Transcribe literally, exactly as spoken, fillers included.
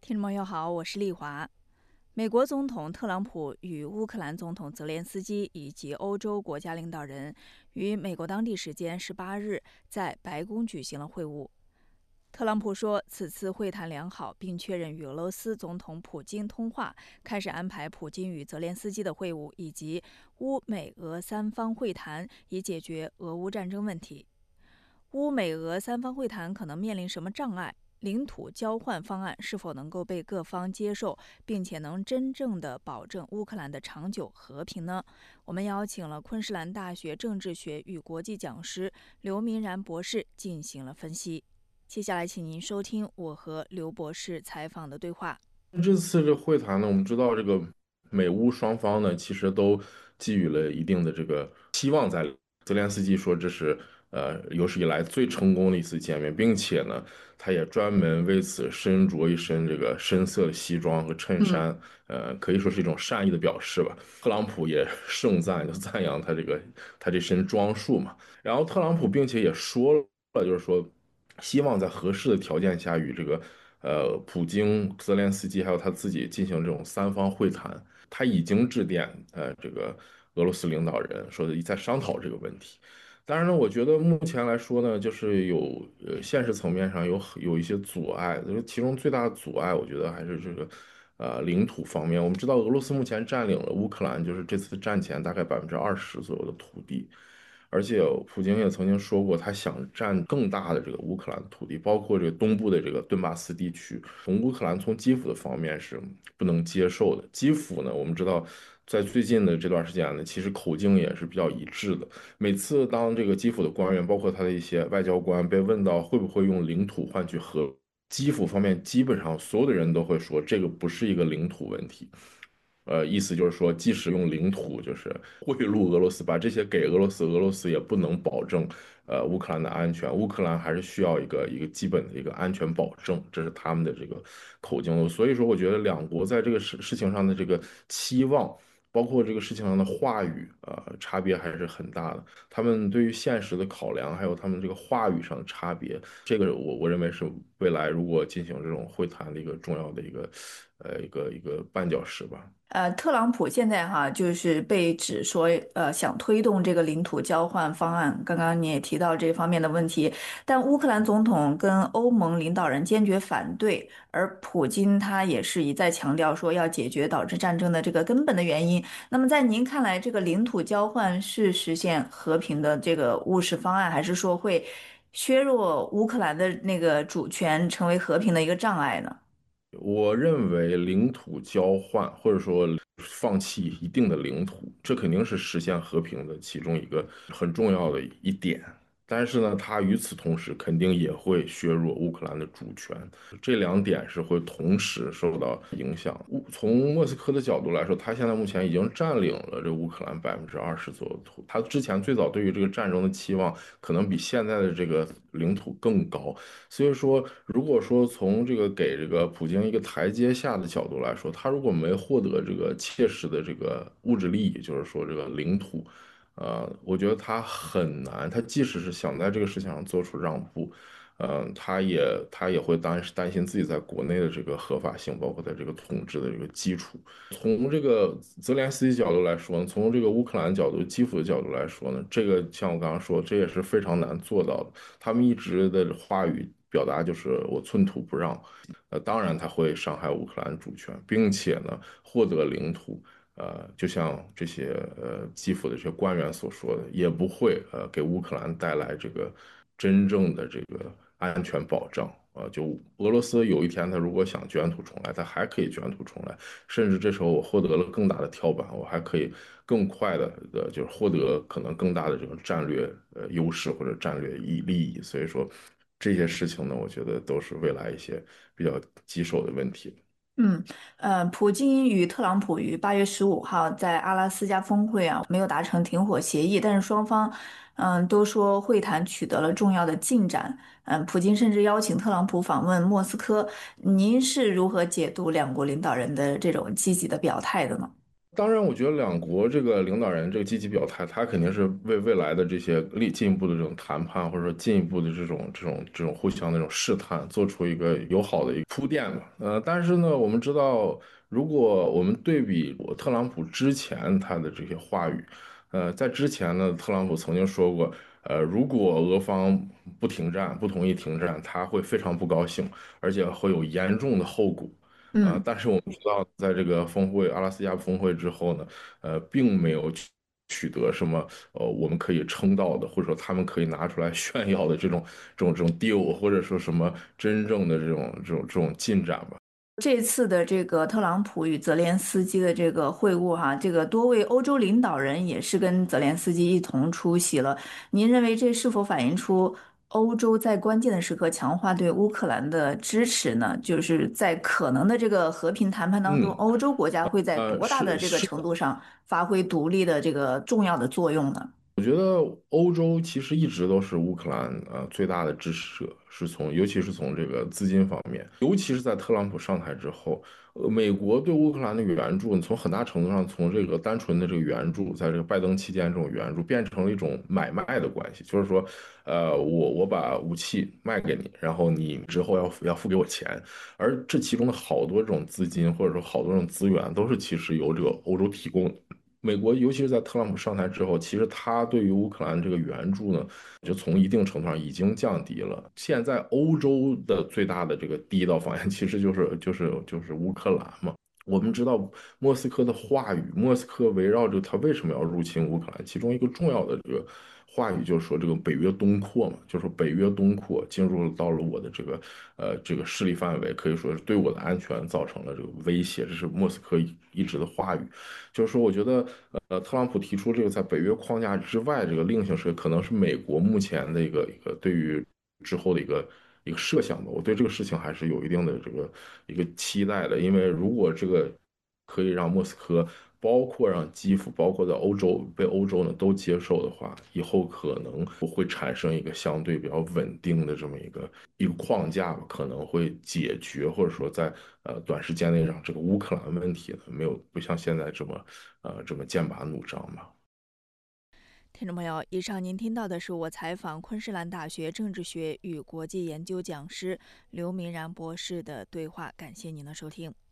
听众朋友好，我是丽华。美国总统特朗普与乌克兰总统泽连斯基以及欧洲国家领导人于美国当地时间十八日在白宫举行了会晤。特朗普说，此次会谈良好，并确认与俄罗斯总统普京通话，开始安排普京与泽连斯基的会晤，以及乌美俄三方会谈，以解决俄乌战争问题。乌美俄三方会谈可能面临什么障碍？领土交换方案是否能够被各方接受，并且能真正的保证乌克兰的长久和平呢？我们邀请了昆士兰大学政治学与国际讲师刘明然博士进行了分析。接下来请您收听我和刘博士采访的对话。 这次这会谈呢，我们知道这个美乌双方呢，其实都寄予了一定的这个期望在。泽连斯基说这是呃有史以来最成功的一次见面，并且呢，他也专门为此身着一身这个深色的西装和衬嗯， 衫，呃，可以说是一种善意的表示吧。特朗普也盛赞，就赞扬他这个他这身装束嘛。然后特朗普并且也说了，就是说希望在合适的条件下与这个呃普京、泽连斯基还有他自己进行这种三方会谈。他已经致电呃这个俄罗斯领导人，说在商讨这个问题。当然呢，我觉得目前来说呢，就是有呃现实层面上有有一些阻碍，就是其中最大的阻碍，我觉得还是这个呃领土方面。我们知道俄罗斯目前占领了乌克兰，就是这次战前大概百分之二十左右的土地。而且普京也曾经说过，他想占更大的这个乌克兰的土地，包括这个东部的这个顿巴斯地区。从乌克兰从基辅的方面是不能接受的。基辅呢，我们知道，在最近的这段时间呢，其实口径也是比较一致的。每次当这个基辅的官员，包括他的一些外交官被问到会不会用领土换取和，基辅方面基本上所有的人都会说，这个不是一个领土问题。呃，意思就是说，即使用领土就是贿赂俄罗斯，把这些给俄罗斯，俄罗斯也不能保证呃乌克兰的安全，乌克兰还是需要一个一个基本的一个安全保证，这是他们的这个口径。所以说，我觉得两国在这个事事情上的这个期望，包括这个事情上的话语，呃，差别还是很大的。他们对于现实的考量，还有他们这个话语上的差别，这个我我认为是未来如果进行这种会谈的一个重要的一个呃一个一个绊脚石吧。 呃，特朗普现在哈就是被指说，呃，想推动这个领土交换方案。刚刚你也提到这方面的问题，但乌克兰总统跟欧盟领导人坚决反对，而普京他也是一再强调说要解决导致战争的这个根本的原因。那么在您看来，这个领土交换是实现和平的这个务实方案，还是说会削弱乌克兰的那个主权，成为和平的一个障碍呢？ 我认为领土交换或者说放弃一定的领土，这肯定是实现和平的其中一个很重要的一点。但是呢，它与此同时肯定也会削弱乌克兰的主权，这两点是会同时受到影响。乌从莫斯科的角度来说，他现在目前已经占领了这乌克兰百分之二十左右的土，他之前最早对于这个战争的期望可能比现在的这个领土更高。所以说，如果说从这个给这个普京一个台阶下的角度来说，他如果没获得这个切实的这个物质利益，就是说这个领土，呃，我觉得他很难，他即使是想在这个事情上做出让步，嗯、他也他也会担担心自己在国内的这个合法性，包括在这个统治的这个基础。从这个泽连斯基角度来说呢，从这个乌克兰角度、基辅的角度来说呢，这个像我刚刚说，这也是非常难做到的。他们一直的话语表达就是我寸土不让，呃，当然他会伤害乌克兰主权，并且呢，获得领土。呃，就像这些呃基辅的这些官员所说的，也不会呃给乌克兰带来这个真正的这个安全保障。呃，就俄罗斯有一天他如果想卷土重来，他还可以卷土重来，甚至这时候我获得了更大的跳板，我还可以更快的呃就是获得可能更大的这种战略呃优势或者战略益利益。所以说这些事情呢，我觉得都是未来一些比较棘手的问题。 嗯，呃，普京与特朗普于八月十五号在阿拉斯加峰会啊，没有达成停火协议，但是双方，嗯，都说会谈取得了重要的进展。嗯，普京甚至邀请特朗普访问莫斯科。您是如何解读两国领导人的这种积极的表态的呢？ 当然，我觉得两国这个领导人这个积极表态，他肯定是为未来的这些力进一步的这种谈判，或者说进一步的这种这种这种互相的这种试探，做出一个友好的一个铺垫吧。呃，但是呢，我们知道，如果我们对比特朗普之前他的这些话语，呃，在之前呢，特朗普曾经说过，呃，如果俄方不停战，不同意停战，他会非常不高兴，而且会有严重的后果。啊， 嗯。 但是我们知道，在这个峰会阿拉斯加峰会之后呢，呃，并没有取取得什么呃我们可以称道的，或者说他们可以拿出来炫耀的这种这种这种 deal，或者说什么真正的这种这种这种进展吧。 这次的这个特朗普与泽连斯基的这个会晤，哈，这个多位欧洲领导人也是跟泽连斯基一同出席了。您认为这是否反映出欧洲在关键的时刻强化对乌克兰的支持呢？就是在可能的这个和平谈判当中， 嗯， 欧洲国家会在呃， 多大的这个是是程度上发挥独立的这个重要的作用呢？ 我觉得欧洲其实一直都是乌克兰呃最大的支持者，是从尤其是从这个资金方面，尤其是在特朗普上台之后，呃，美国对乌克兰的援助，从很大程度上从这个单纯的这个援助，在这个拜登期间这种援助变成了一种买卖的关系，就是说，呃，我我把武器卖给你，然后你之后要要付给我钱，而这其中的好多这种资金或者说好多这种资源都是其实由这个欧洲提供的。美国尤其是在特朗普上台之后，其实他对于乌克兰这个援助呢，就从一定程度上已经降低了。现在欧洲的最大的这个第一道防线，其实就是就是就是乌克兰嘛。我们知道莫斯科的话语，莫斯科围绕着他为什么要入侵乌克兰，其中一个重要的这个话语就是说这个北约东扩嘛，就是说北约东扩进入了到了我的这个呃这个势力范围，可以说是对我的安全造成了这个威胁，这是莫斯科一一直的话语。就是说，我觉得，呃，特朗普提出这个在北约框架之外这个另行是可能是美国目前的一个一个对于之后的一个一个设想吧。我对这个事情还是有一定的这个一个期待的，因为如果这个可以让莫斯科，包括让基辅，包括在欧洲被欧洲呢都接受的话，以后可能会产生一个相对比较稳定的这么一个一个框架吧，可能会解决或者说在呃短时间内让这个乌克兰问题呢没有不像现在这么呃这么剑拔弩张吧。 听众朋友，以上您听到的是我采访昆士兰大学政治学与国际研究讲师刘明然博士的对话，感谢您的收听。